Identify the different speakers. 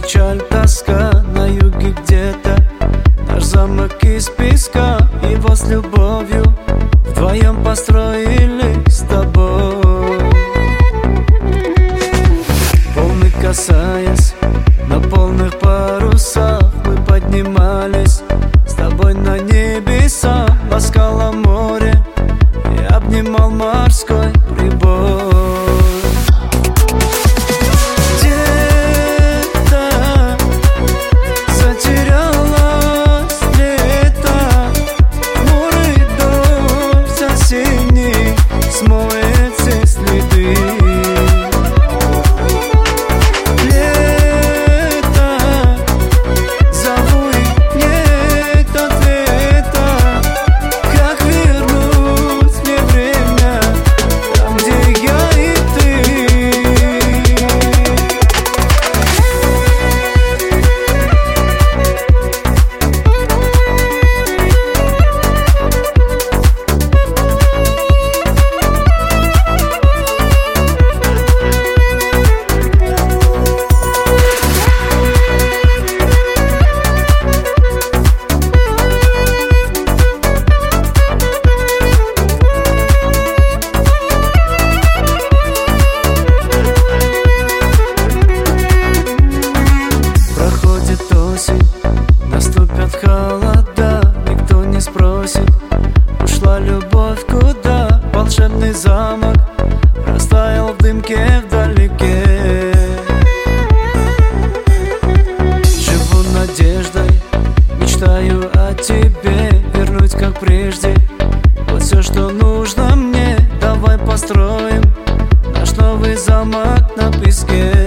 Speaker 1: печаль, тоска на юге где-то. Наш замок из песка, его с любовью вдвоем построили с тобой. Волны касаясь, на полных парусах мы поднимались с тобой на небеса. Ласкало море и обнимал морской прибой.
Speaker 2: Смоет все следы. Лето, зову и нет ответа. Как вернуть мне время там, где я и ты?
Speaker 1: Наступят холода, никто не спросит, ушла любовь куда. Волшебный замок растаял в дымке вдалеке. Живу надеждой, мечтаю о тебе, вернуть как прежде. Вот все, что нужно мне, давай построим наш новый замок на песке.